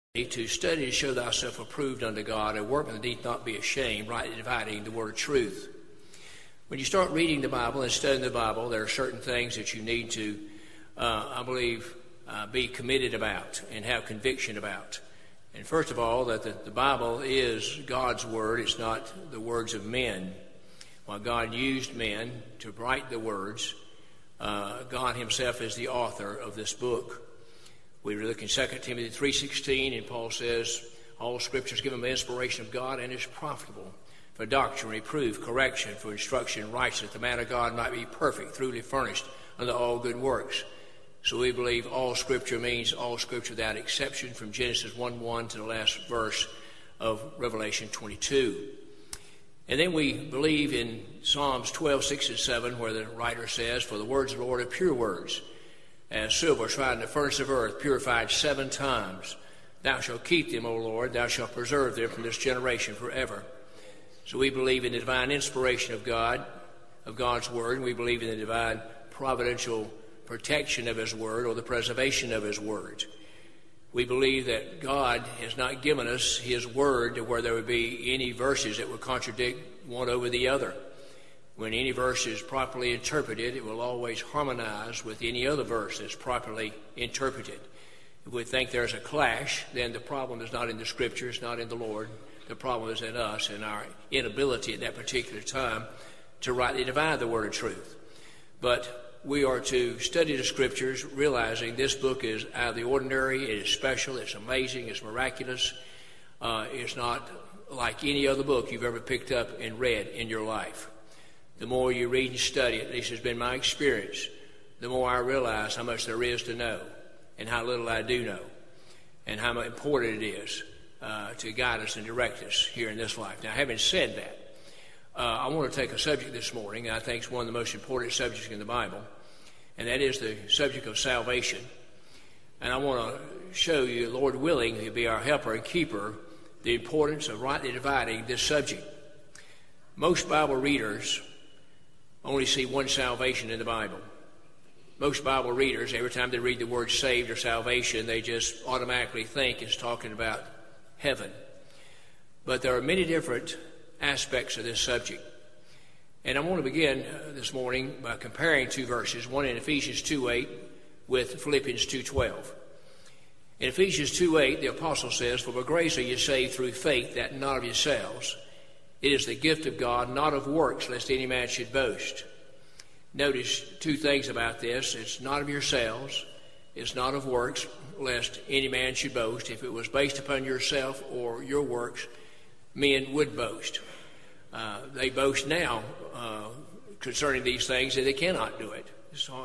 To study to show thyself approved unto God, a workman that need not be ashamed, rightly dividing the word of truth. When you start reading the Bible and studying the Bible, there are certain things that you need to, be committed about and have conviction about. And first of all, that the Bible is God's word. It's not the words of men. While God used men to write the words, God himself is the author of this book. We look in 2 Timothy 3:16, and Paul says, all Scripture is given by inspiration of God and is profitable for doctrine, reproof, correction, for instruction in righteousness, that the man of God might be perfect, truly furnished unto all good works. So we believe all Scripture means all Scripture without exception, from Genesis 1:1 to the last verse of Revelation 22. And then we believe in Psalms 12:6 and 7, where the writer says, for the words of the Lord are pure words, as silver tried in the furnace of earth, purified 7 times. Thou shalt keep them, O Lord, thou shalt preserve them from this generation forever. So we believe in the divine inspiration of God, of God's word, and we believe in the divine providential protection of his word, or the preservation of his word. We believe that God has not given us his word to where there would be any verses that would contradict one over the other. When any verse is properly interpreted, it will always harmonize with any other verse that's properly interpreted. If we think there's a clash, then the problem is not in the Scriptures, not in the Lord. The problem is in us and our inability at that particular time to rightly divide the word of truth. But we are to study the Scriptures, realizing this book is out of the ordinary, it is special, it's amazing, it's miraculous. It's not like any other book you've ever picked up and read in your life. The more you read and study, at least has been my experience, the more I realize how much there is to know and how little I do know, and how important it is to guide us and direct us here in this life. Now, having said that, I want to take a subject this morning I think is one of the most important subjects in the Bible, and that is the subject of salvation. And I want to show you, Lord willing, He'll be our helper and keeper, the importance of rightly dividing this subject. Most Bible readers only see one salvation in the Bible. Most Bible readers, every time they read the word saved or salvation, they just automatically think it's talking about heaven. But there are many different aspects of this subject. And I want to begin this morning by comparing two verses, one in Ephesians 2:8 with Philippians 2:12. In Ephesians 2:8, the apostle says, for by grace are you saved through faith, that not of yourselves. It is the gift of God, not of works, lest any man should boast. Notice two things about this. It's not of yourselves. It's not of works, lest any man should boast. If it was based upon yourself or your works, men would boast. They boast now concerning these things, and they cannot do it. So,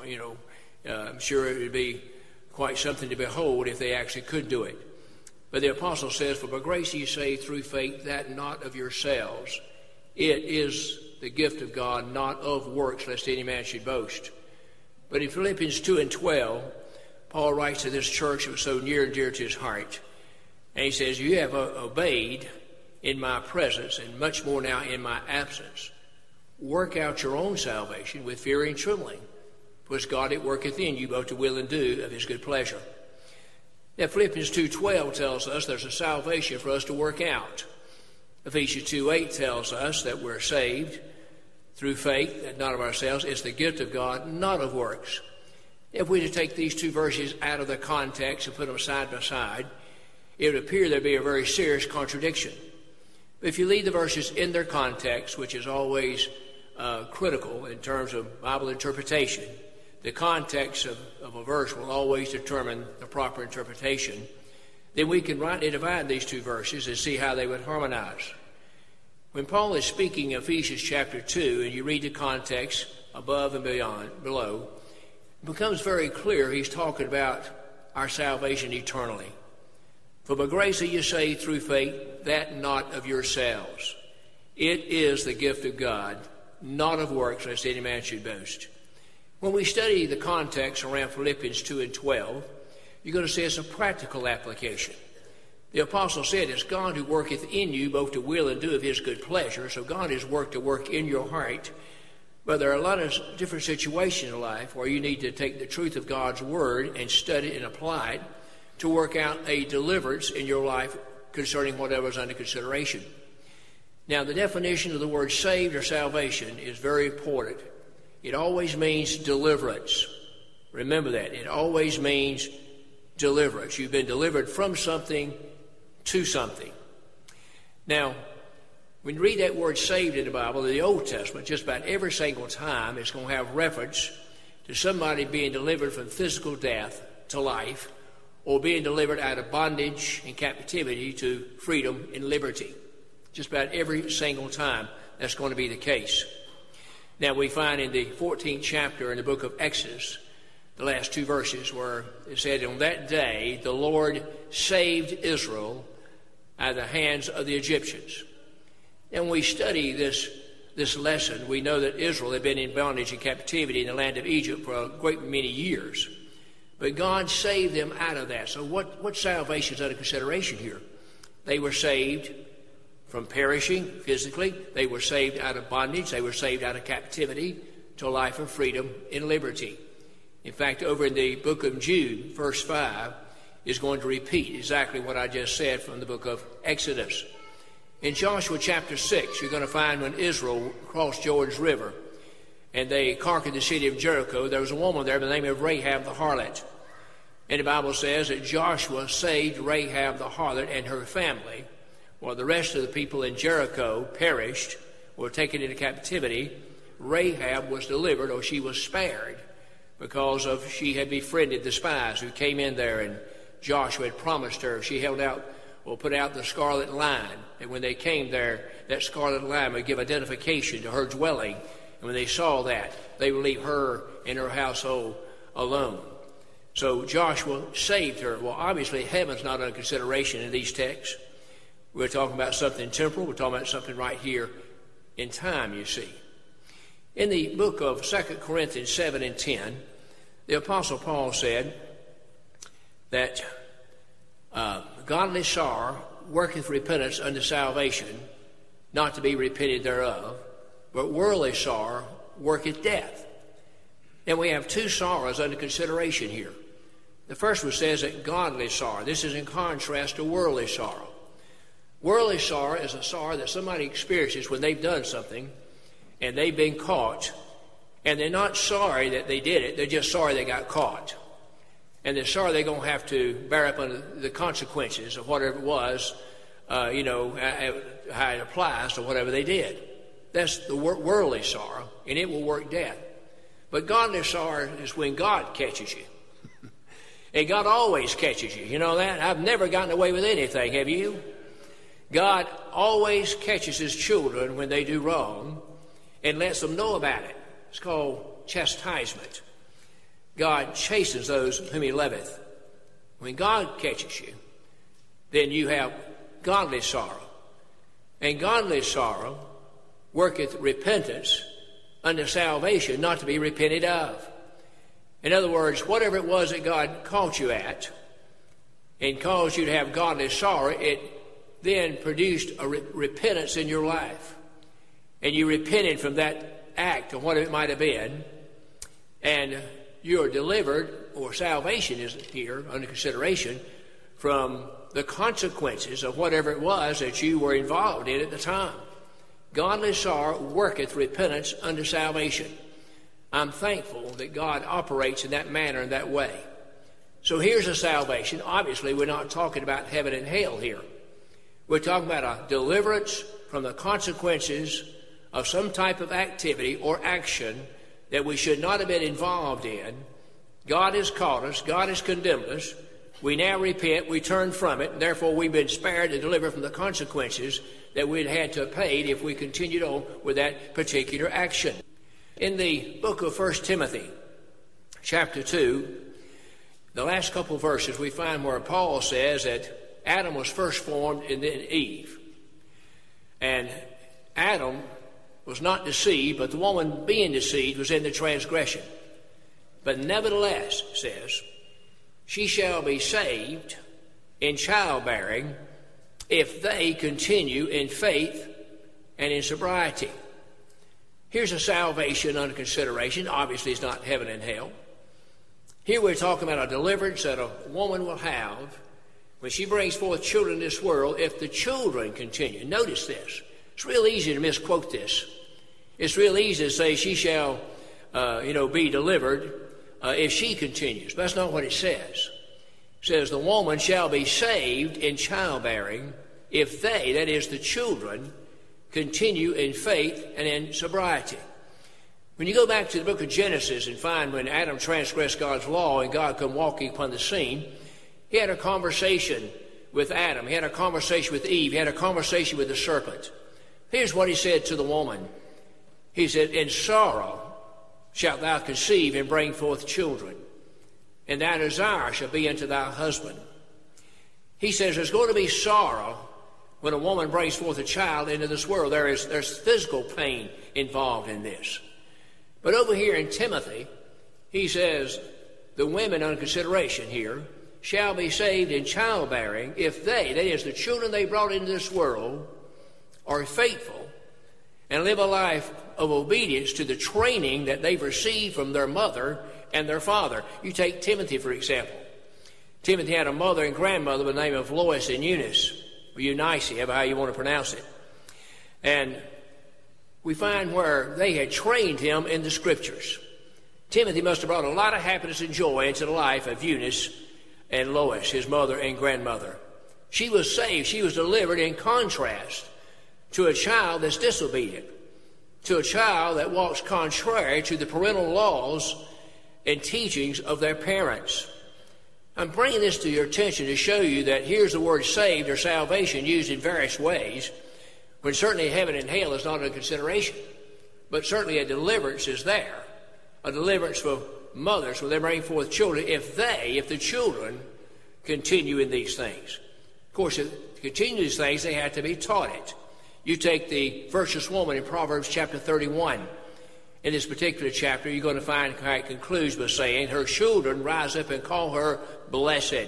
I'm sure it would be quite something to behold if they actually could do it. But the apostle says, for by grace ye saved through faith, that not of yourselves. It is the gift of God, not of works, lest any man should boast. But in Philippians 2:12, Paul writes to this church that was so near and dear to his heart. And he says, you have obeyed in my presence, and much more now in my absence. Work out your own salvation with fear and trembling, for it's God that worketh in you both to will and do of his good pleasure. Now, Philippians 2:12 tells us there's a salvation for us to work out. Ephesians 2:8 tells us that we're saved through faith, that not of ourselves. It's the gift of God, not of works. If we were to take these two verses out of the context and put them side by side, it would appear there'd be a very serious contradiction. But if you leave the verses in their context, which is always critical in terms of Bible interpretation, the context of a verse will always determine the proper interpretation, then we can rightly divide these two verses and see how they would harmonize. When Paul is speaking in Ephesians chapter 2, and you read the context above and below, it becomes very clear he's talking about our salvation eternally. For by grace are you saved through faith, that not of yourselves. It is the gift of God, not of works, lest any man should boast. When we study the context around Philippians 2:12, you're going to see it's a practical application. The apostle said, it's God who worketh in you both to will and do of his good pleasure. So God has worked to work in your heart. But there are a lot of different situations in life where you need to take the truth of God's word and study it and apply it. to work out a deliverance in your life concerning whatever is under consideration. Now, the definition of the word saved or salvation is very important. It always means deliverance. Remember that. It always means deliverance. You've been delivered from something to something. Now, when you read that word saved in the Bible, in the Old Testament, just about every single time it's going to have reference to somebody being delivered from physical death to life, or being delivered out of bondage and captivity to freedom and liberty. Just about every single time that's going to be the case. Now, we find in the 14th chapter in the book of Exodus, the last two verses, where it said, "On that day the Lord saved Israel out of the hands of the Egyptians." And when we study this lesson, we know that Israel had been in bondage and captivity in the land of Egypt for a great many years. But God saved them out of that. So what salvation is under consideration here? They were saved from perishing physically. They were saved out of bondage. They were saved out of captivity to a life of freedom and liberty. In fact, over in the book of Jude, verse 5, is going to repeat exactly what I just said from the book of Exodus. In Joshua chapter 6, you're going to find when Israel crossed Jordan's River and they conquered the city of Jericho, there was a woman there by the name of Rahab the harlot. And the Bible says that Joshua saved Rahab the harlot and her family, while the rest of the people in Jericho perished, were taken into captivity. Rahab was delivered, or she was spared, because of she had befriended the spies who came in there, and Joshua had promised her, she held out or put out the scarlet line, and when they came there, that scarlet line would give identification to her dwelling. And when they saw that, they would leave her and her household alone. So Joshua saved her. Well, obviously, heaven's not under consideration in these texts. We're talking about something temporal. We're talking about something right here in time, you see. In the book of 2 Corinthians 7 and 10, the Apostle Paul said that godly sorrow worketh repentance unto salvation, not to be repented thereof, but worldly sorrow worketh death. And we have two sorrows under consideration here. The first one says that godly sorrow. This is in contrast to worldly sorrow. Worldly sorrow is a sorrow that somebody experiences when they've done something and they've been caught, and they're not sorry that they did it, they're just sorry they got caught. And they're sorry they're going to have to bear up under the consequences of whatever it was, how it applies to whatever they did. That's the worldly sorrow, and it will work death. But godly sorrow is when God catches you. And God always catches you. You know that? I've never gotten away with anything, have you? God always catches his children when they do wrong and lets them know about it. It's called chastisement. God chastens those whom he loveth. When God catches you, then you have godly sorrow. And godly sorrow worketh repentance unto salvation, not to be repented of. In other words, whatever it was that God caught you at and caused you to have godly sorrow, it then produced a repentance in your life. And you repented from that act or whatever it might have been, and you are delivered, or salvation is here under consideration, from the consequences of whatever it was that you were involved in at the time. Godly sorrow worketh repentance unto salvation. I'm thankful that God operates in that manner, in that way. So here's a salvation. Obviously, we're not talking about heaven and hell here. We're talking about a deliverance from the consequences of some type of activity or action that we should not have been involved in. God has caught us. God has condemned us. We now repent. We turn from it. And therefore, we've been spared and delivered from the consequences that we'd had to have paid if we continued on with that particular action. In the book of 1 Timothy, chapter 2, the last couple of verses, we find where Paul says that Adam was first formed and then Eve. And Adam was not deceived, but the woman being deceived was in the transgression. But nevertheless, it says, she shall be saved in childbearing if they continue in faith and in sobriety. Here's a salvation under consideration. Obviously, it's not heaven and hell. Here we're talking about a deliverance that a woman will have when she brings forth children in this world if the children continue. Notice this. It's real easy to misquote this. It's real easy to say she shall, be delivered if she continues. But that's not what it says. It says the woman shall be saved in childbearing if they, that is the children, continue in faith and in sobriety. When you go back to the book of Genesis and find when Adam transgressed God's law and God come walking upon the scene, he had a conversation with Adam. He had a conversation with Eve. He had a conversation with the serpent. Here's what he said to the woman. He said, in sorrow shalt thou conceive and bring forth children, and thy desire shall be unto thy husband. He says there's going to be sorrow when a woman brings forth a child into this world. There's physical pain involved in this. But over here in Timothy, he says the women under consideration here shall be saved in childbearing if they, that is the children they brought into this world, are faithful and live a life of obedience to the training that they've received from their mother and their father. You take Timothy, for example. Timothy had a mother and grandmother by the name of Lois and Eunice, or Eunice, however how you want to pronounce it. And we find where they had trained him in the Scriptures. Timothy must have brought a lot of happiness and joy into the life of Eunice and Lois, his mother and grandmother. She was saved, she was delivered in contrast to a child that's disobedient, to a child that walks contrary to the parental laws and teachings of their parents. I'm bringing this to your attention to show you that here's the word saved or salvation used in various ways, when certainly heaven and hell is not a consideration. But certainly a deliverance is there. A deliverance for mothers when they bring forth children, if the children continue in these things. Of course, to continue these things, they have to be taught it. You take the virtuous woman in Proverbs chapter 31. In this particular chapter, you're going to find how it concludes by saying, her children rise up and call her blessed.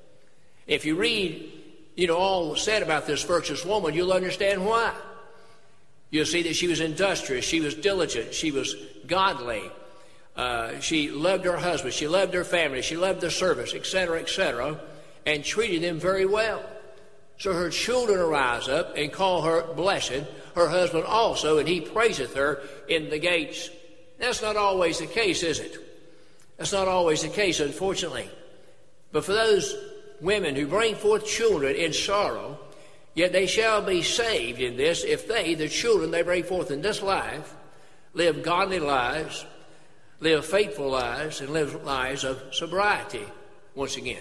If you read all said about this virtuous woman, you'll understand why. You'll see that she was industrious, she was diligent, she was godly. She loved her husband, she loved her family, she loved their service, etc., and treated them very well. So her children arise up and call her blessed, her husband also, and he praiseth her in the gates. That's not always the case, is it? That's not always the case, unfortunately. But for those women who bring forth children in sorrow, yet they shall be saved in this if they, the children they bring forth in this life, live godly lives, live faithful lives, and live lives of sobriety once again.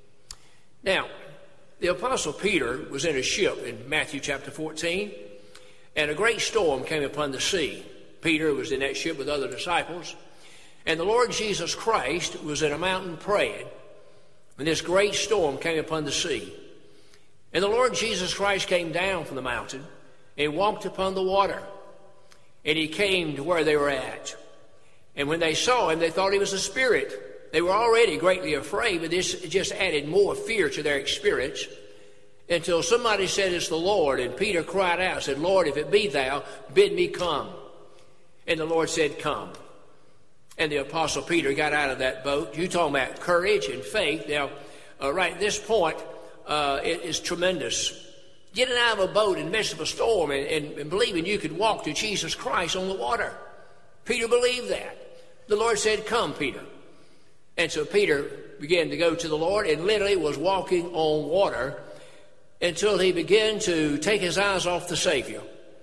Now, the Apostle Peter was in a ship in Matthew chapter 14, and a great storm came upon the sea. Peter was in that ship with other disciples, and the Lord Jesus Christ was in a mountain praying when this great storm came upon the sea. And the Lord Jesus Christ came down from the mountain and walked upon the water, and he came to where they were at. And when they saw him, they thought he was a spirit. They were already greatly afraid, but this just added more fear to their experience until somebody said, it's the Lord. And Peter cried out and said, Lord, if it be thou, bid me come. And the Lord said, come. And the Apostle Peter got out of that boat. You're talking about courage and faith. Now, right at this point, it is tremendous. Getting out of a boat in the midst of a storm and believing you could walk to Jesus Christ on the water. Peter believed that. The Lord said, come, Peter. And so Peter began to go to the Lord and literally was walking on water until he began to take his eyes off the Savior.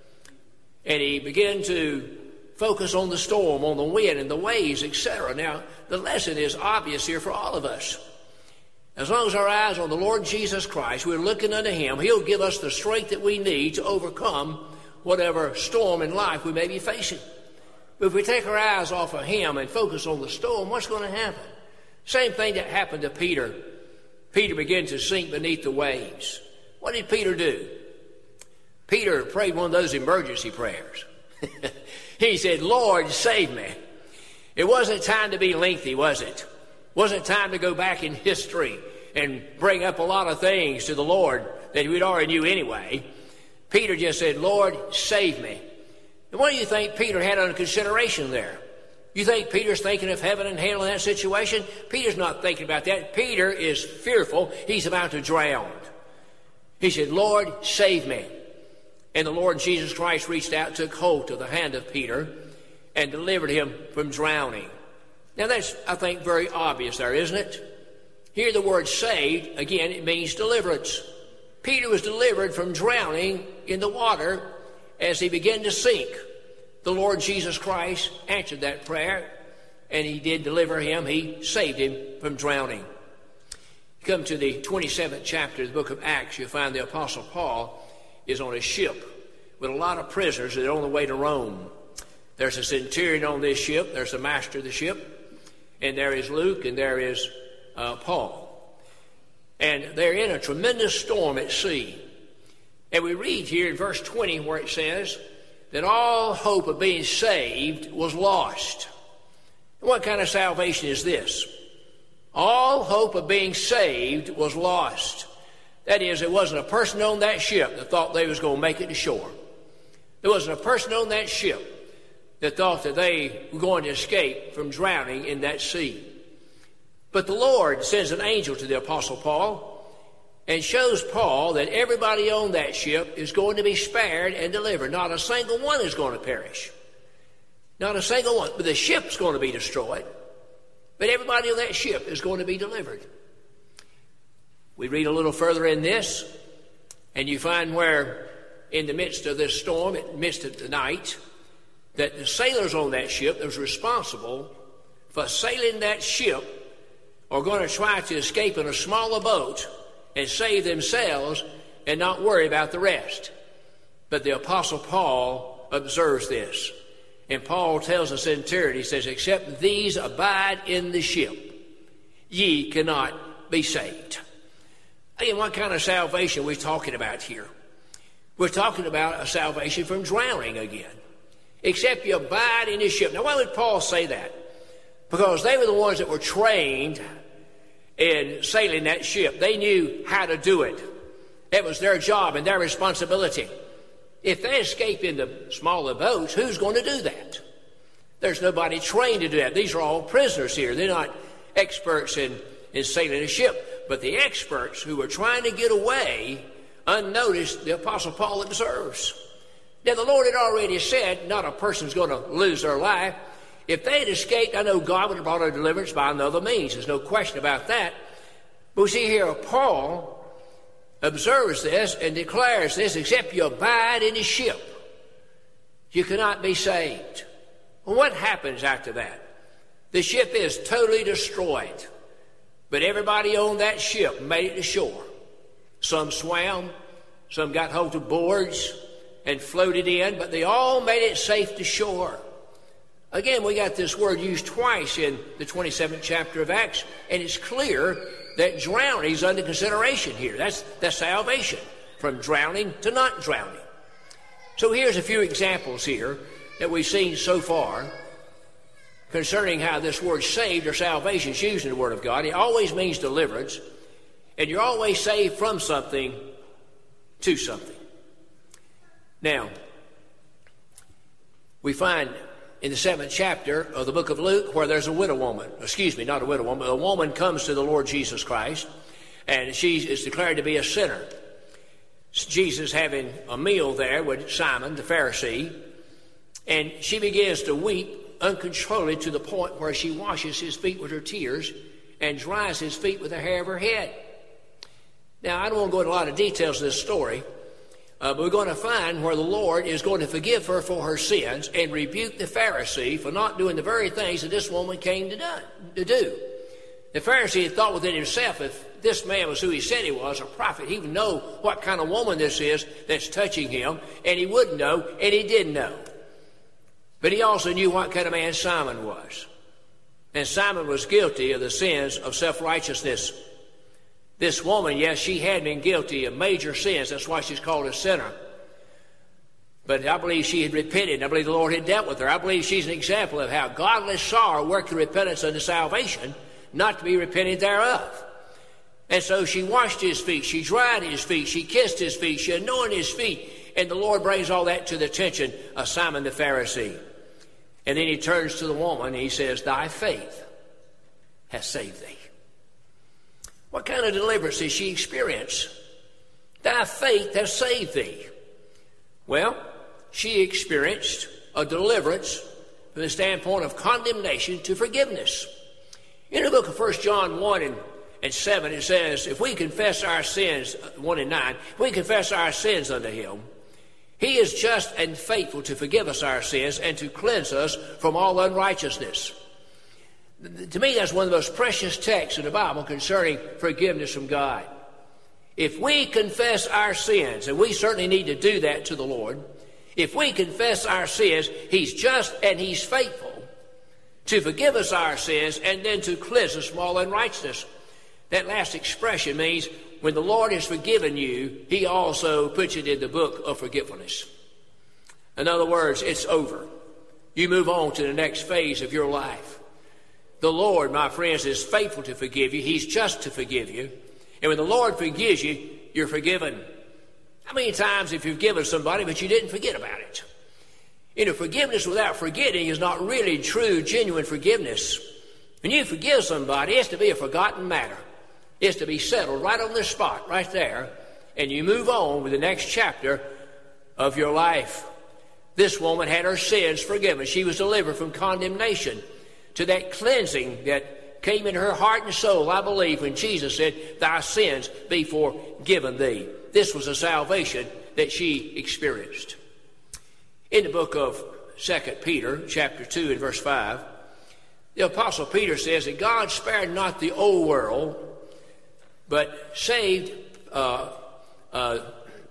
And he began to focus on the storm, on the wind and the waves, etc. Now, the lesson is obvious here for all of us. As long as our eyes are on the Lord Jesus Christ, we're looking unto him, he'll give us the strength that we need to overcome whatever storm in life we may be facing. But if we take our eyes off of him and focus on the storm, what's going to happen? Same thing that happened to Peter. Peter began to sink beneath the waves. What did Peter do? Peter prayed one of those emergency prayers. He said, Lord, save me. It wasn't time to be lengthy, was it? Wasn't time to go back in history and bring up a lot of things to the Lord that we'd already knew anyway. Peter just said, Lord, save me. And what do you think Peter had under consideration there? You think Peter's thinking of heaven and hell in that situation? Peter's not thinking about that. Peter is fearful. He's about to drown. He said, Lord, save me. And the Lord Jesus Christ reached out, took hold of the hand of Peter, and delivered him from drowning. Now that's, I think, very obvious there, isn't it? Here the word saved, again, it means deliverance. Peter was delivered from drowning in the water as he began to sink. The Lord Jesus Christ answered that prayer, and he did deliver him. He saved him from drowning. You come to the 27th chapter of the book of Acts, you'll find the Apostle Paul is on a ship with a lot of prisoners that are on the way to Rome. There's a centurion on this ship, there's the master of the ship, and there is Luke, and there is Paul. And they're in a tremendous storm at sea. And we read here in verse 20 where it says that all hope of being saved was lost. And what kind of salvation is this? All hope of being saved was lost. That is, there wasn't a person on that ship that thought they was going to make it to shore. There wasn't a person on that ship that thought that they were going to escape from drowning in that sea. But the Lord sends an angel to the Apostle Paul and shows Paul that everybody on that ship is going to be spared and delivered. Not a single one is going to perish. Not a single one. But the ship's going to be destroyed. But everybody on that ship is going to be delivered. We read a little further in this, and you find where in the midst of this storm, in the midst of the night, that the sailors on that ship that was responsible for sailing that ship are going to try to escape in a smaller boat and save themselves and not worry about the rest. But the Apostle Paul observes this. And Paul tells the centurion, he says, except these abide in the ship, ye cannot be saved. Again, what kind of salvation are we talking about here? We're talking about a salvation from drowning again. Except you abide in the ship. Now, why would Paul say that? Because they were the ones that were trained in sailing that ship. They knew how to do it. That was their job and their responsibility. If they escape in the smaller boats, who's going to do that? There's nobody trained to do that. These are all prisoners here. They're not experts in sailing a ship. But the experts who were trying to get away, unnoticed, the Apostle Paul observes. Now, the Lord had already said not a person's going to lose their life. If they had escaped, I know God would have brought a deliverance by another means. There's no question about that. But we see here Paul observes this and declares this, except you abide in the ship, you cannot be saved. Well, what happens after that? The ship is totally destroyed. But everybody on that ship made it to shore. Some swam, some got hold of boards and floated in, but they all made it safe to shore. Again, we got this word used twice in the 27th chapter of Acts, and it's clear that drowning is under consideration here. That's salvation, from drowning to not drowning. So here's a few examples here that we've seen so far concerning how this word saved or salvation is used in the Word of God. It always means deliverance, and you're always saved from something to something. Now, we find in the 7th chapter of the book of Luke where there's a widow woman. Excuse me, not a widow woman, but a woman comes to the Lord Jesus Christ, and she is declared to be a sinner. Jesus having a meal there with Simon, the Pharisee, and she begins to weep uncontrollably to the point where she washes his feet with her tears and dries his feet with the hair of her head. Now, I don't want to go into a lot of details of this story, but we're going to find where the Lord is going to forgive her for her sins and rebuke the Pharisee for not doing the very things that this woman came to do. The Pharisee had thought within himself, if this man was who he said he was, a prophet, he would know what kind of woman this is that's touching him, and he would know, and he did know. But he also knew what kind of man Simon was. And Simon was guilty of the sins of self-righteousness. This woman, yes, she had been guilty of major sins. That's why she's called a sinner. But I believe she had repented. I believe the Lord had dealt with her. I believe she's an example of how godless sorrow worked the repentance unto salvation, not to be repented thereof. And so she washed his feet. She dried his feet. She kissed his feet. She anointed his feet. And the Lord brings all that to the attention of Simon the Pharisee. And then he turns to the woman and he says, thy faith has saved thee. What kind of deliverance did she experience? Thy faith has saved thee. Well, she experienced a deliverance from the standpoint of condemnation to forgiveness. In the book of 1 John 1 and 7, it says, if we confess our sins, 1 and 9, if we confess our sins unto him, he is just and faithful to forgive us our sins and to cleanse us from all unrighteousness. To me, that's one of the most precious texts in the Bible concerning forgiveness from God. If we confess our sins, and we certainly need to do that to the Lord, if we confess our sins, he's just and he's faithful to forgive us our sins and then to cleanse us from all unrighteousness. That last expression means when the Lord has forgiven you, he also puts it in the book of forgetfulness. In other words, it's over. You move on to the next phase of your life. The Lord, my friends, is faithful to forgive you. He's just to forgive you. And when the Lord forgives you, you're forgiven. How many times have you forgiven somebody, but you didn't forget about it? You know, forgiveness without forgetting is not really true, genuine forgiveness. When you forgive somebody, it's to be a forgotten matter. It's to be settled right on the spot, right there, and you move on with the next chapter of your life. This woman had her sins forgiven. She was delivered from condemnation to that cleansing that came in her heart and soul, I believe, when Jesus said, thy sins be forgiven thee. This was a salvation that she experienced. In the book of 2 Peter, chapter 2 and verse 5, the Apostle Peter says that God spared not the old world, but saved Noah,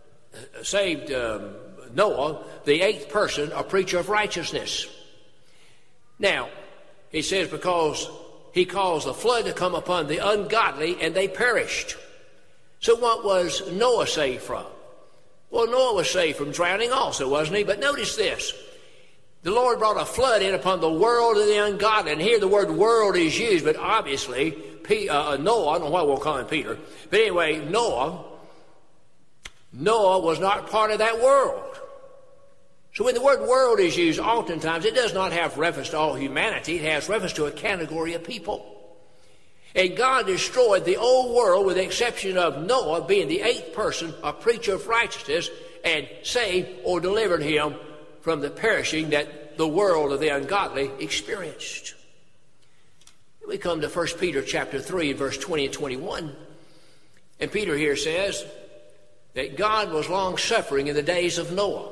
the eighth person, a preacher of righteousness. Now, he says because he caused the flood to come upon the ungodly and they perished. So what was Noah saved from? Well, Noah was saved from drowning also, wasn't he? But notice this. The Lord brought a flood in upon the world of the ungodly. And here the word world is used, but obviously Noah, I don't know why we'll call him Peter, but anyway, Noah was not part of that world. So when the word world is used, oftentimes it does not have reference to all humanity. It has reference to a category of people. And God destroyed the old world with the exception of Noah being the eighth person, a preacher of righteousness, and saved or delivered him from the perishing that the world of the ungodly experienced. We come to 1 Peter chapter 3, verse 20 and 21. And Peter here says that God was long-suffering in the days of Noah.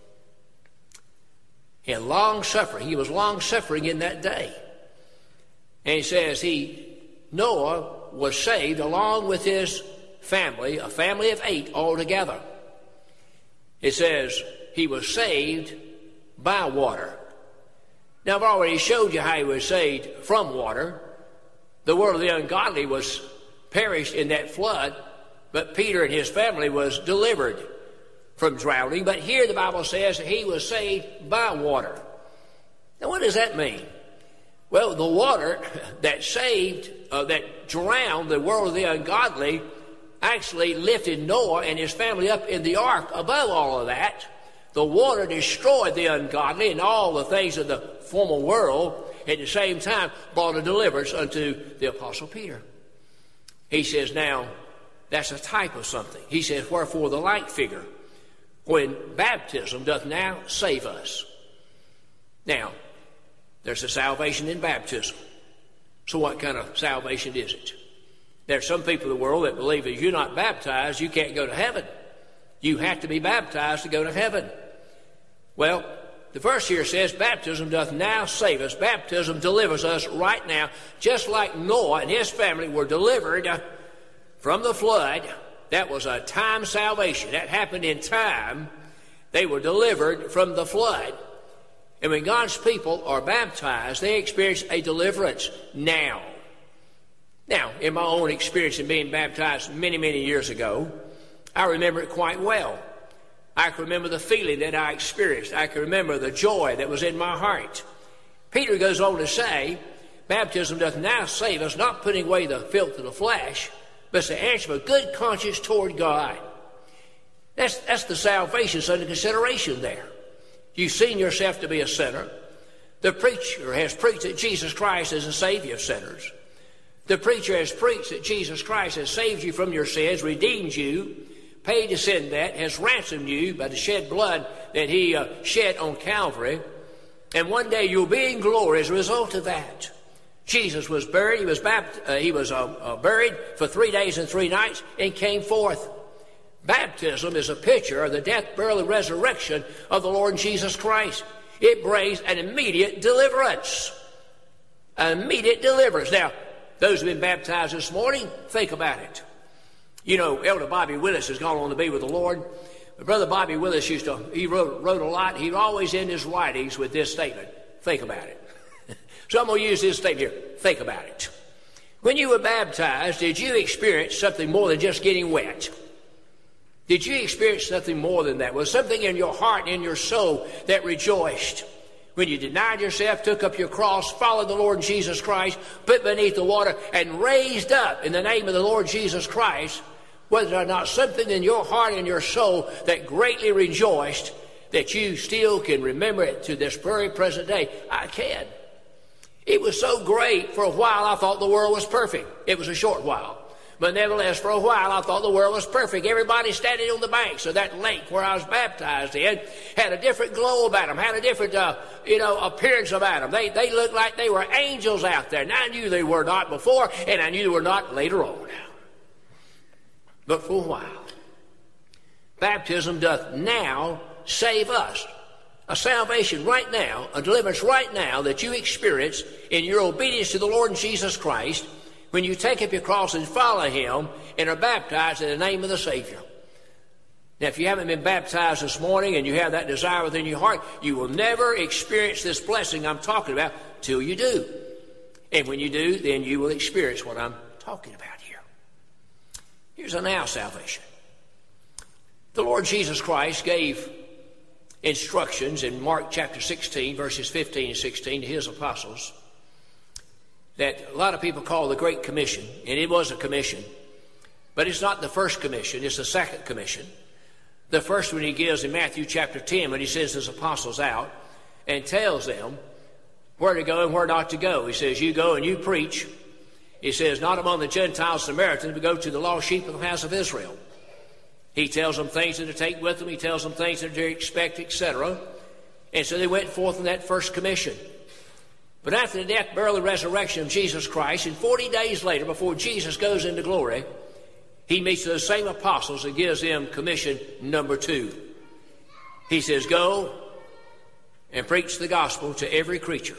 He had long-suffering. He was long-suffering in that day. And he says Noah was saved along with his family, a family of 8 altogether. It says he was saved by water. Now, I've already showed you how he was saved from water. The world of the ungodly was perished in that flood, but Peter and his family was delivered from drowning. But here the Bible says he was saved by water. Now, what does that mean? Well, the water that that drowned the world of the ungodly actually lifted Noah and his family up in the ark. Above all of that, the water destroyed the ungodly and all the things of the former world. At the same time, brought a deliverance unto the Apostle Peter. He says, now, that's a type of something. He says, wherefore the like figure, when baptism doth now save us. Now, there's a salvation in baptism. So what kind of salvation is it? There are some people in the world that believe if you're not baptized, you can't go to heaven. You have to be baptized to go to heaven. Well, the verse here says, baptism doth now save us. Baptism delivers us right now, just like Noah and his family were delivered from the flood. That was a time salvation. That happened in time. They were delivered from the flood. And when God's people are baptized, they experience a deliverance now. Now, in my own experience in being baptized many, many years ago, I remember it quite well. I can remember the feeling that I experienced. I can remember the joy that was in my heart. Peter goes on to say, baptism doth now save us, not putting away the filth of the flesh, but to answer with a good conscience toward God. That's the salvation under consideration there. You've seen yourself to be a sinner. The preacher has preached that Jesus Christ is the Savior of sinners. The preacher has preached that Jesus Christ has saved you from your sins, redeemed you, paid the sin debt, has ransomed you by the shed blood that he shed on Calvary. And one day you'll be in glory as a result of that. Jesus was buried. He was buried for 3 days and 3 nights and came forth. Baptism is a picture of the death, burial, and resurrection of the Lord Jesus Christ. It brings an immediate deliverance. An immediate deliverance. Now, those who have been baptized this morning, think about it. You know, Elder Bobby Willis has gone on to be with the Lord. Brother Bobby Willis he wrote a lot. He always end his writings with this statement. Think about it. So I'm going to use this statement here. Think about it. When you were baptized, did you experience something more than just getting wet? Did you experience something more than that? Was something in your heart and in your soul that rejoiced? When you denied yourself, took up your cross, followed the Lord Jesus Christ, put beneath the water, and raised up in the name of the Lord Jesus Christ, was there not something in your heart and your soul that greatly rejoiced that you still can remember it to this very present day? I can. It was so great, for a while I thought the world was perfect. It was a short while. But nevertheless, for a while I thought the world was perfect. Everybody standing on the banks of that lake where I was baptized in had a different glow about them, had a different appearance about them. They looked like they were angels out there. And I knew they were not before, and I knew they were not later on. But for a while, baptism doth now save us. A salvation right now, a deliverance right now that you experience in your obedience to the Lord Jesus Christ when you take up your cross and follow him and are baptized in the name of the Savior. Now, if you haven't been baptized this morning and you have that desire within your heart, you will never experience this blessing I'm talking about till you do. And when you do, then you will experience what I'm talking about here. Here's a now salvation. The Lord Jesus Christ gave instructions in Mark chapter 16, verses 15 and 16 to his apostles that a lot of people call the Great Commission, and it was a commission. But it's not the first commission, it's the second commission. The first one he gives in Matthew chapter 10 when he sends his apostles out and tells them where to go and where not to go. He says, you go and you preach. He says, not among the Gentiles, Samaritans, but go to the lost sheep of the house of Israel. He tells them things that to take with them. He tells them things that to expect, etc. And so they went forth in that first commission. But after the death, burial, and resurrection of Jesus Christ, and 40 days later, before Jesus goes into glory, he meets those same apostles and gives them commission number 2. He says, go and preach the gospel to every creature.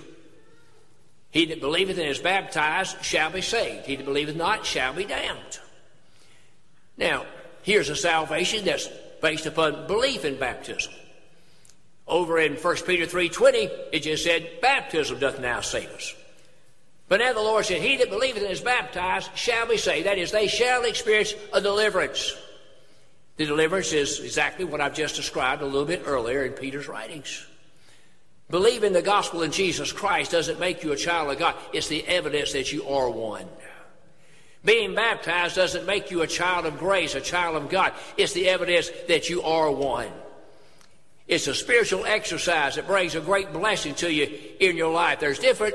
He that believeth and is baptized shall be saved. He that believeth not shall be damned. Now, here's a salvation that's based upon belief in baptism. Over in 1 Peter 3:20, it just said, baptism doth now save us. But now the Lord said, he that believeth and is baptized shall be saved. That is, they shall experience a deliverance. The deliverance is exactly what I've just described a little bit earlier in Peter's writings. Believing the gospel in Jesus Christ doesn't make you a child of God. It's the evidence that you are one. Being baptized doesn't make you a child of grace, a child of God. It's the evidence that you are one. It's a spiritual exercise that brings a great blessing to you in your life. There's different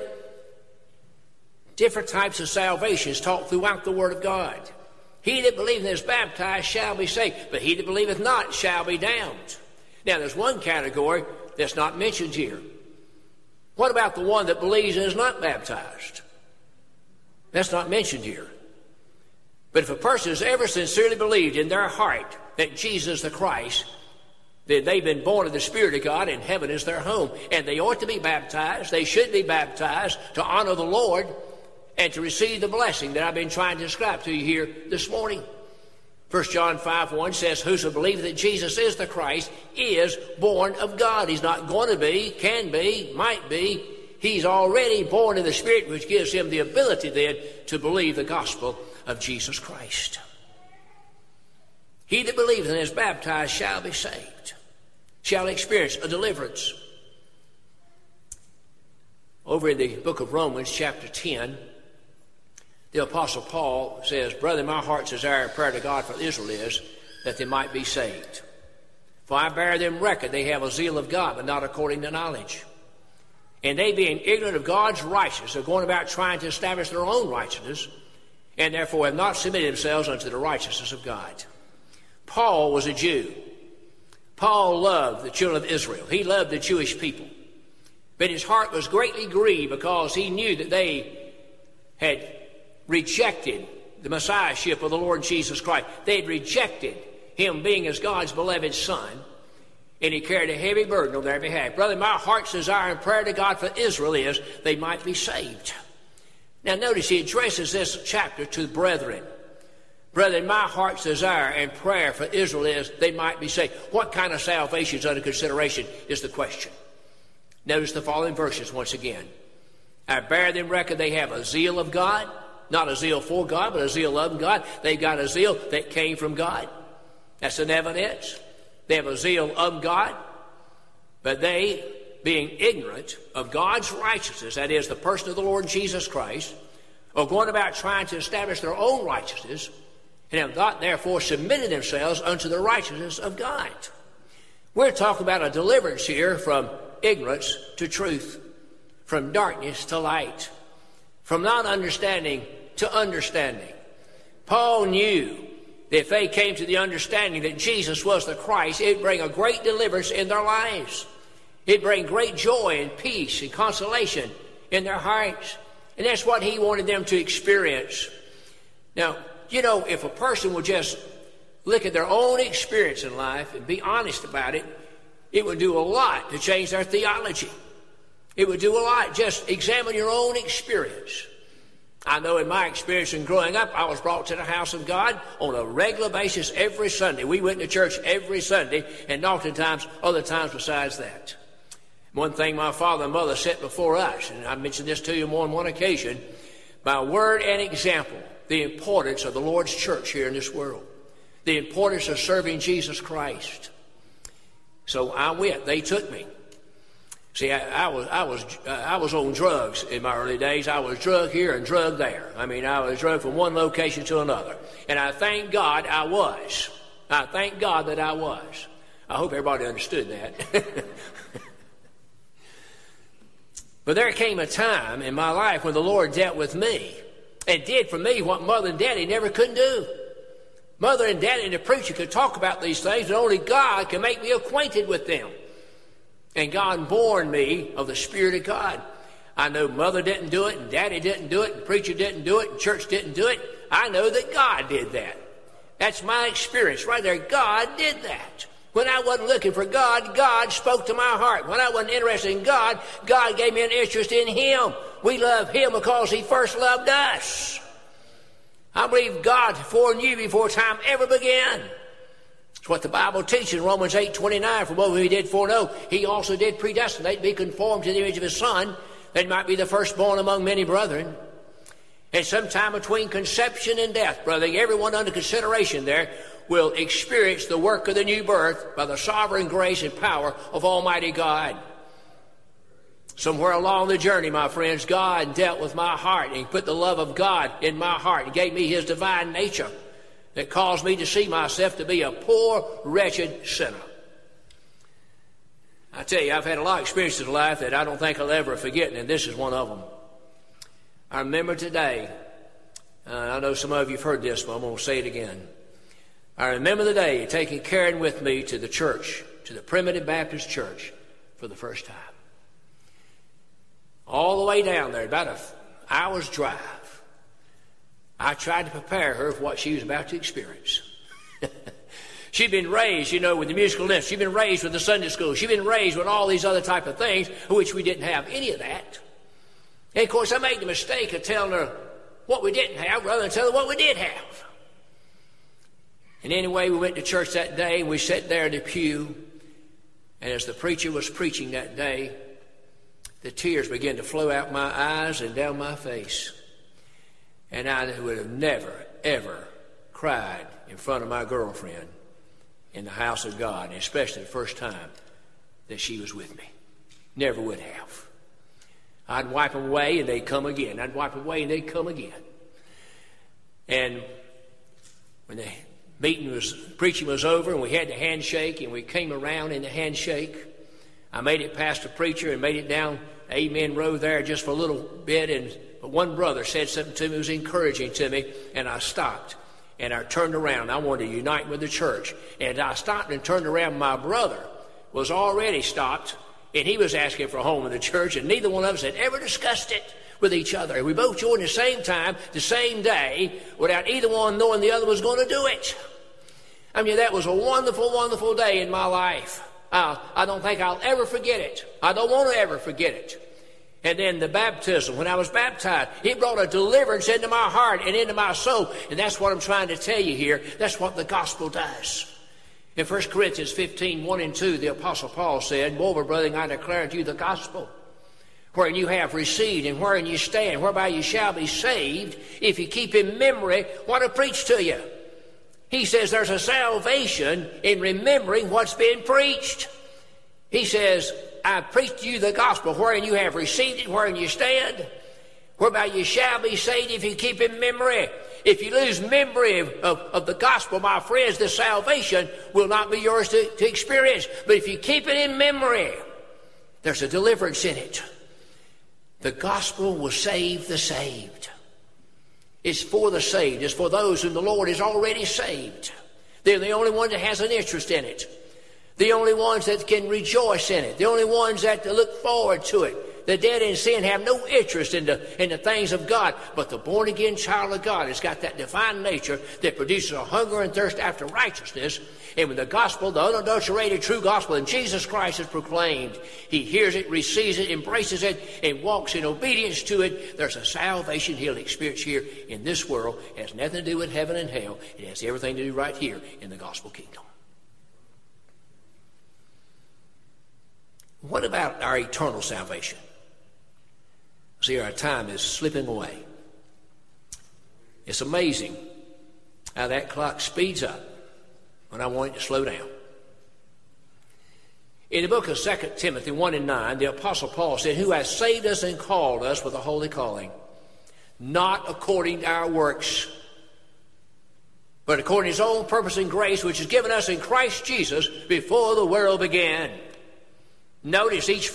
types of salvations taught throughout the Word of God. He that believeth and is baptized shall be saved, but he that believeth not shall be damned. Now, there's one category that's not mentioned here. What about the one that believes and is not baptized? That's not mentioned here. But if a person has ever sincerely believed in their heart that Jesus the Christ, then they've been born of the Spirit of God and heaven is their home. And they ought to be baptized. They should be baptized to honor the Lord and to receive the blessing that I've been trying to describe to you here this morning. 1 John 5:1 says, whoso believeth that Jesus is the Christ is born of God. He's not going to be, can be, might be. He's already born in the Spirit, which gives him the ability then to believe the gospel of Jesus Christ. He that believeth and is baptized shall be saved, shall experience a deliverance. Over in the book of Romans, chapter 10, the Apostle Paul says, brethren, my heart's desire and prayer to God for Israel is that they might be saved. For I bear them record they have a zeal of God, but not according to knowledge. And they, being ignorant of God's righteousness, are going about trying to establish their own righteousness, and therefore have not submitted themselves unto the righteousness of God. Paul was a Jew. Paul loved the children of Israel. He loved the Jewish people. But his heart was greatly grieved because he knew that they had rejected the Messiahship of the Lord Jesus Christ. They had rejected him being as God's beloved Son, and he carried a heavy burden on their behalf. Brother, my heart's desire and prayer to God for Israel is they might be saved. Now notice he addresses this chapter to the brethren. Brethren, my heart's desire and prayer for Israel is they might be saved. What kind of salvation is under consideration is the question. Notice the following verses once again. I bear them record they have a zeal of God, not a zeal for God, but a zeal of God. They've got a zeal that came from God. That's an evidence. They have a zeal of God, but they, being ignorant of God's righteousness, that is, the person of the Lord Jesus Christ, are going about trying to establish their own righteousness, and have not therefore submitted themselves unto the righteousness of God. We're talking about a deliverance here from ignorance to truth, from darkness to light, from not understanding to understanding. Paul knew that if they came to the understanding that Jesus was the Christ, it would bring a great deliverance in their lives. It would bring great joy and peace and consolation in their hearts. And that's what he wanted them to experience. Now, you know, if a person would just look at their own experience in life and be honest about it, it would do a lot to change their theology. It would do a lot. Just examine your own experience. I know in my experience in growing up, I was brought to the house of God on a regular basis every Sunday. We went to church every Sunday, and oftentimes other times besides that. One thing my father and mother set before us, and I mentioned this to you more on one occasion, by word and example, the importance of the Lord's church here in this world, the importance of serving Jesus Christ. So I went. They took me. See, I was on drugs in my early days. I was drugged here and drugged there. I mean, I was drugged from one location to another. And I thank God I was. I thank God that I was. I hope everybody understood that. But there came a time in my life when the Lord dealt with me and did for me what Mother and Daddy never could do. Mother and Daddy and the preacher could talk about these things, but only God can make me acquainted with them. And God born me of the Spirit of God. I know Mother didn't do it, and Daddy didn't do it, and the preacher didn't do it, and church didn't do it. I know that God did that. That's my experience right there. God did that. When I wasn't looking for God, God spoke to my heart. When I wasn't interested in God, God gave me an interest in Him. We love Him because He first loved us. I believe God foreknew before time ever began. It's what the Bible teaches in Romans 8:29. For what He did foreknow, He also did predestinate to be conformed to the image of His Son, that He might be the firstborn among many brethren. And sometime between conception and death, brother, everyone under consideration there will experience the work of the new birth by the sovereign grace and power of Almighty God. Somewhere along the journey, my friends, God dealt with my heart, and He put the love of God in my heart and gave me His divine nature that caused me to see myself to be a poor, wretched sinner. I tell you, I've had a lot of experiences in life that I don't think I'll ever forget, and this is one of them. I remember today, I know some of you have heard this, but I'm going to say it again. I remember the day taking Karen with me to the church, to the Primitive Baptist Church, for the first time. All the way down there, about an hour's drive, I tried to prepare her for what she was about to experience. She'd been raised, you know, with the musical instruments. She'd been raised with the Sunday school. She'd been raised with all these other type of things, which we didn't have any of that. And, of course, I made the mistake of telling her what we didn't have rather than telling her what we did have. And anyway, we went to church that day, and we sat there in the pew. And as the preacher was preaching that day, the tears began to flow out my eyes and down my face. And I would have never, ever cried in front of my girlfriend in the house of God, and especially the first time that she was with me. Never would have. I'd wipe them away, and they'd come again. I'd wipe them away, and they'd come again. And when the preaching was over, and we had the handshake, and we came around in the handshake, I made it past the preacher and made it down amen, row there just for a little bit, but one brother said something to me that was encouraging to me, and I stopped. And I turned around. I wanted to unite with the church. And I stopped and turned around. My brother was already stopped, and he was asking for a home in the church, and neither one of us had ever discussed it with each other. We both joined the same time, the same day, without either one knowing the other was going to do it. I mean, that was a wonderful, wonderful day in my life. I don't think I'll ever forget it. I don't want to ever forget it. And then the baptism, when I was baptized, it brought a deliverance into my heart and into my soul. And that's what I'm trying to tell you here. That's what the gospel does. In 1 Corinthians 15, 1 and 2, the Apostle Paul said, "Moreover, brethren, I declare unto you the gospel, wherein you have received and wherein you stand, whereby you shall be saved, if you keep in memory what I preached to you." He says there's a salvation in remembering what's been preached. He says, "I preach to you the gospel, wherein you have received it, wherein you stand, whereby you shall be saved if you keep in memory." If you lose memory of the gospel, my friends, the salvation will not be yours to experience. But if you keep it in memory, there's a deliverance in it. The gospel will save the saved. It's for the saved. It's for those whom the Lord has already saved. They're the only one that has an interest in it. The only ones that can rejoice in it. The only ones that look forward to it. The dead in sin have no interest in the things of God. But the born-again child of God has got that divine nature that produces a hunger and thirst after righteousness. And when the gospel, the unadulterated true gospel in Jesus Christ is proclaimed, he hears it, receives it, embraces it, and walks in obedience to it. There's a salvation he'll experience here in this world. It has nothing to do with heaven and hell. It has everything to do right here in the gospel kingdom. What about our eternal salvation? See, our time is slipping away. It's amazing how that clock speeds up when I want it to slow down. In the book of 2 Timothy 1 and 9, the Apostle Paul said, "Who has saved us and called us with a holy calling, not according to our works, but according to his own purpose and grace, which is given us in Christ Jesus before the world began." Notice each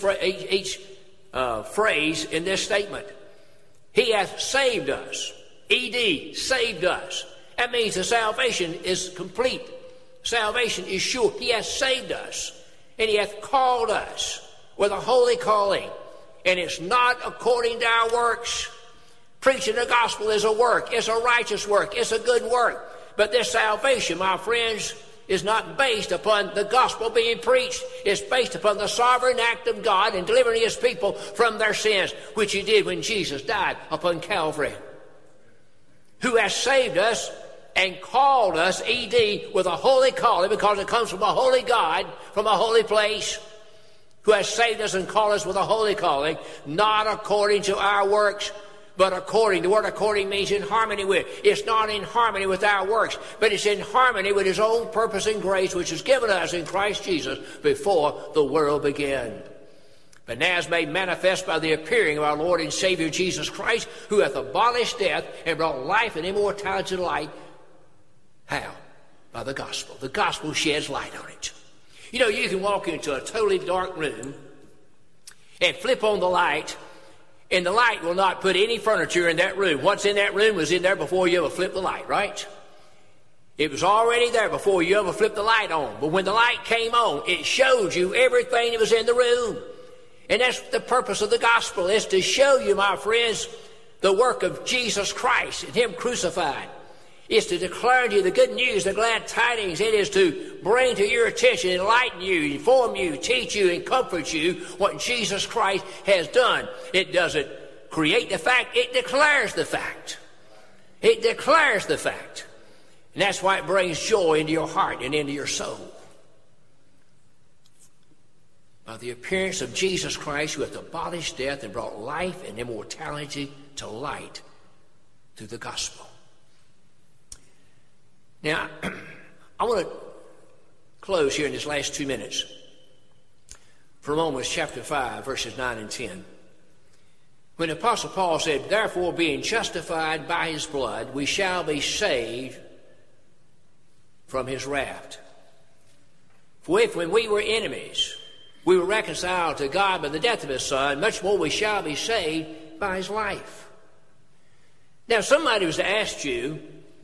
phrase in this statement. He hath saved us. E.D., saved us. That means the salvation is complete. Salvation is sure. He hath saved us. And he hath called us with a holy calling. And it's not according to our works. Preaching the gospel is a work. It's a righteous work. It's a good work. But this salvation, my friends, is not based upon the gospel being preached. It's based upon the sovereign act of God in delivering his people from their sins, which he did when Jesus died upon Calvary. Who has saved us and called us, E.D., with a holy calling, because it comes from a holy God, from a holy place. Who has saved us and called us with a holy calling, not according to our works, but according. The word according means in harmony with. It's not in harmony with our works, but it's in harmony with his own purpose and grace, which is given us in Christ Jesus before the world began. But now is made manifest by the appearing of our Lord and Savior Jesus Christ, who hath abolished death and brought life and immortality to light. How? By the gospel. The gospel sheds light on it. You know, you can walk into a totally dark room and flip on the light, and the light will not put any furniture in that room. What's in that room was in there before you ever flipped the light, right? It was already there before you ever flipped the light on. But when the light came on, it showed you everything that was in the room. And that's the purpose of the gospel, is to show you, my friends, the work of Jesus Christ and him crucified. It's to declare to you the good news, the glad tidings. It is to bring to your attention, enlighten you, inform you, teach you, and comfort you what Jesus Christ has done. It doesn't create the fact, it declares the fact. It declares the fact. And that's why it brings joy into your heart and into your soul. By the appearance of Jesus Christ, who hath abolished death and brought life and immortality to light through the gospel. Now, I want to close here in this last 2 minutes for Romans chapter 5, verses 9 and 10. When the Apostle Paul said, "Therefore, being justified by his blood, we shall be saved from his wrath. For if when we were enemies, we were reconciled to God by the death of his Son, much more we shall be saved by his life. Now, if somebody was to ask you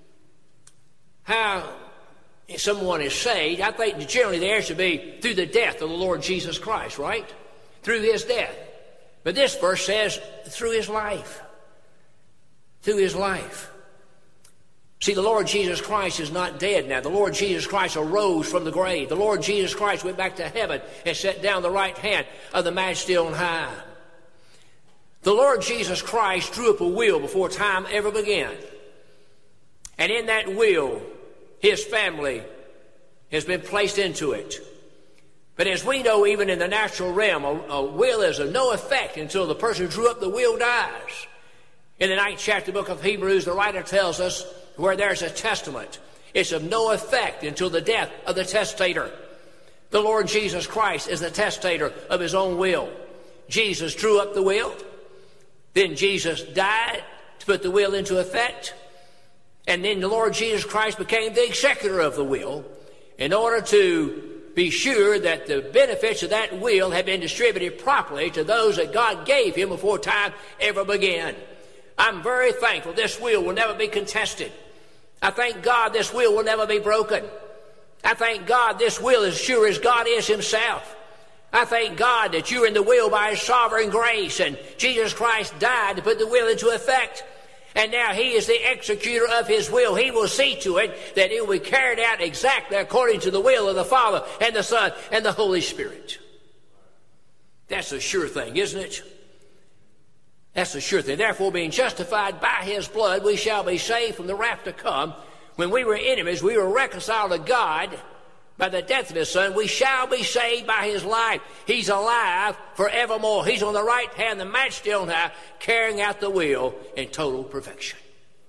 how someone is saved, I think generally the answer would be through the death of the Lord Jesus Christ, right? Through his death. But this verse says through his life. Through his life. See, the Lord Jesus Christ is not dead now. The Lord Jesus Christ arose from the grave. The Lord Jesus Christ went back to heaven and sat down the right hand of the Majesty on high. The Lord Jesus Christ drew up a will before time ever began. And in that will, his family has been placed into it. But as we know, even in the natural realm, a will is of no effect until the person who drew up the will dies. In the 9th chapter of the book of Hebrews, the writer tells us where there's a testament, it's of no effect until the death of the testator. The Lord Jesus Christ is the testator of his own will. Jesus drew up the will. Then Jesus died to put the will into effect. And then the Lord Jesus Christ became the executor of the will in order to be sure that the benefits of that will had been distributed properly to those that God gave him before time ever began. I'm very thankful this will never be contested. I thank God this will never be broken. I thank God this will is sure as God is himself. I thank God that you're in the will by his sovereign grace, and Jesus Christ died to put the will into effect. And now he is the executor of his will. He will see to it that it will be carried out exactly according to the will of the Father and the Son and the Holy Spirit. That's a sure thing, isn't it? That's a sure thing. Therefore, being justified by his blood, we shall be saved from the wrath to come. When we were enemies, we were reconciled to God by the death of his Son. We shall be saved by his life. He's alive forevermore. He's on the right hand, the Majesty on high, carrying out the will in total perfection.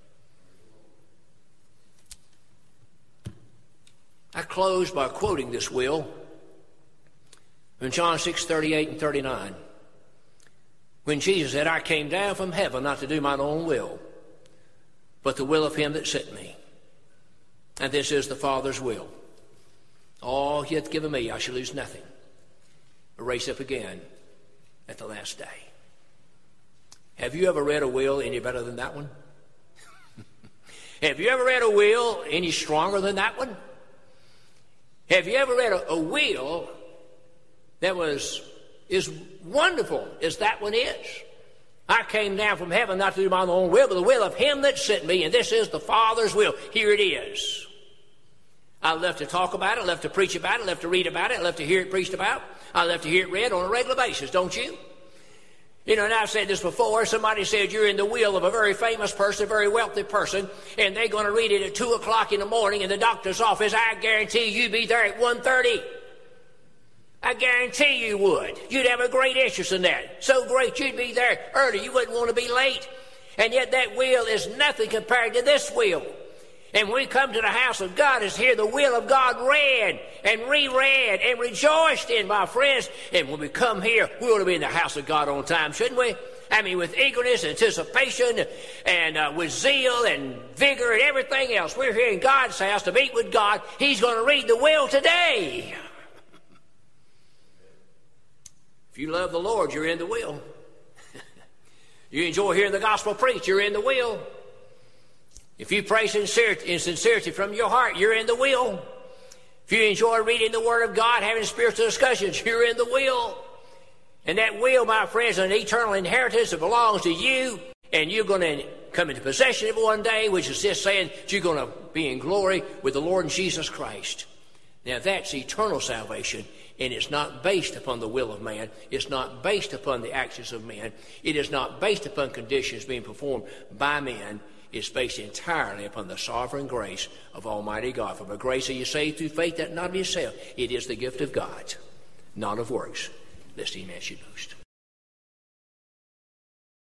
I close by quoting this will in John 6:38 and 39. When Jesus said, I came down from heaven not to do mine own will, but the will of him that sent me. And this is the Father's will. All he hath given me, I shall lose nothing, but raise up again at the last day. Have you ever read a will any better than that one? Have you ever read a will any stronger than that one? Have you ever read a will that was as wonderful as that one is? I came down from heaven not to do my own will, but the will of him that sent me, and this is the Father's will. Here it is. I love to talk about it, I love to preach about it, I love to read about it, I love to hear it preached about. I love to hear it read on a regular basis, don't you? You know, and I've said this before, somebody said you're in the will of a very famous person, a very wealthy person, and they're going to read it at 2 o'clock in the morning in the doctor's office. I guarantee you'd be there at 1:30. I guarantee you would. You'd have a great interest in that. So great you'd be there early, you wouldn't want to be late. And yet that will is nothing compared to this will. And when we come to the house of God, is hear the will of God read and reread and rejoiced in, my friends. And when we come here, we ought to be in the house of God on time, shouldn't we? I mean, with eagerness, anticipation, and with zeal and vigor and everything else. We're here in God's house to meet with God. He's going to read the will today. If you love the Lord, you're in the will. You enjoy hearing the gospel preached, you're in the will. If you pray in sincerity from your heart, you're in the will. If you enjoy reading the Word of God, having spiritual discussions, you're in the will. And that will, my friends, is an eternal inheritance that belongs to you, and you're going to come into possession of it one day, which is just saying that you're going to be in glory with the Lord Jesus Christ. Now, that's eternal salvation, and it's not based upon the will of man. It's not based upon the actions of men. It is not based upon conditions being performed by men. It's based entirely upon the sovereign grace of Almighty God. For by grace are you saved through faith, that not of yourself. It is the gift of God, not of works, lest any man should boast.